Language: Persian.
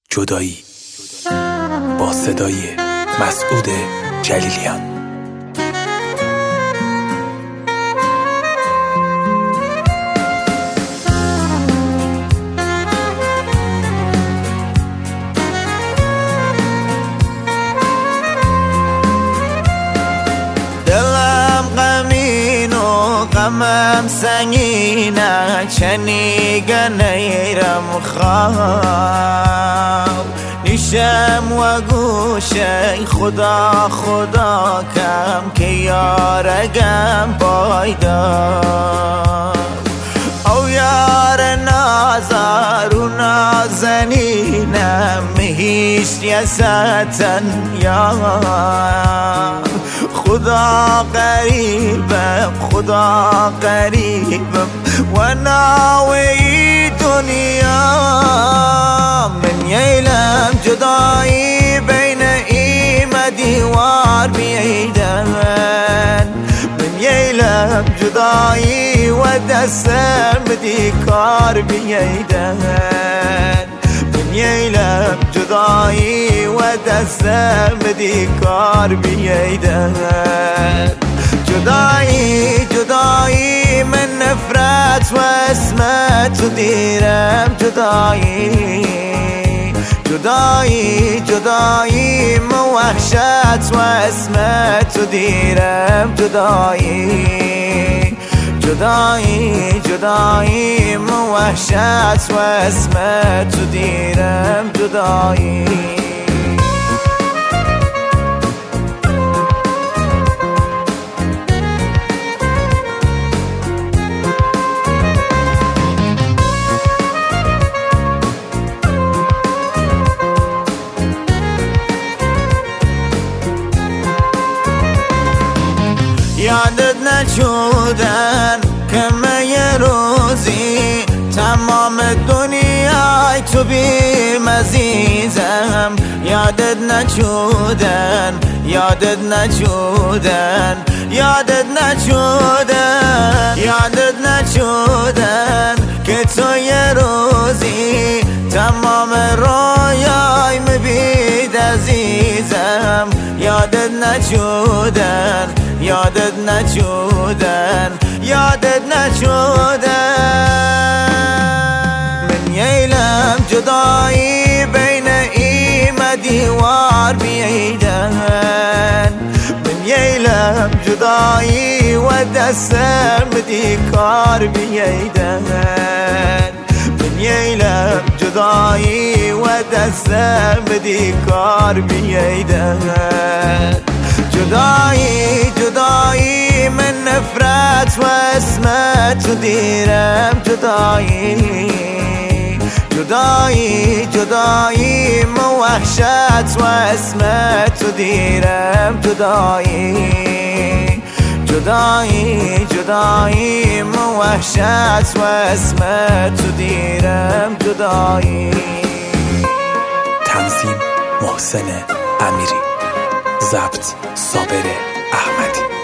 جدایی با صدای مسعود جلیلیان. دلم غمین و غمم سنگینه، چنیگه نیرم خواب نیشم و گوشه خدا خدا کم که یارگم پایدار. او یار نازار و نازنینم هیچ ریاستن یار. خدا قریبم خدا قریبم و ناوی دنیا. من ییلم جدایی بین ایم دیوار بیدن. من ییلم جدایی و دستم دی کار بیدن. من ییلم جدایی و دستم دی کار بیدن. جدایی جدایی من نفرت و اسمت تو دیرم. جدایی جدایی جدایی من وحشت و اسمت تو دیرم. جدایی جدایی جدایی من وحشت و اسمت تو دیرم. جدایی یادت نشدن که من یه روزی تمام دنیای تو بیم عزیزم. یادت نشدن یادت نشدن یادت نشدن یادت نشدن که تو یه روزی تمام رویای مبید عزیزم. یادت نشدن یادت نشدن یادت نشدن. من ییلم جدایی بین ایم دیوار بیدن. من ییلم جدایی و دستم دی کار بیدن. من ییلم جدایی و دستم دی کار بیدن. جدایی جدایی من نفرت و اسمت تو دیرم. جدایی جدایی جدایی من وحشت و اسمت تو دیرم. جدایی جدایی جدایی من وحشت و اسمت تو دیرم. جدایی. تنظیم محسن امیری، ضبط صابر احمدی.